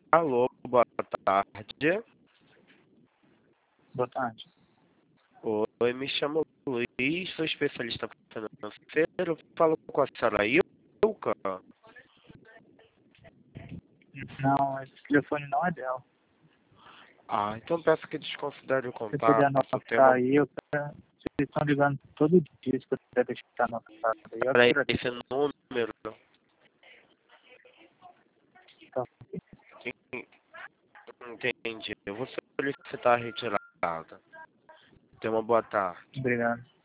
Alô, boa tarde. Boa tarde. Oi, me chamo Luiz, sou especialista financeiro. Falo com a senhora Ilka. Não, esse telefone não é dela. Então peço que desconsidere o Você podia contato. Tem anotar uma aí, vocês estão ligando todo dia, se puder deixar anotado aí, eu para agradeço. esse número. Tá, Entendi. Eu vou solicitar a retirada. Tenha uma boa tarde. obrigado.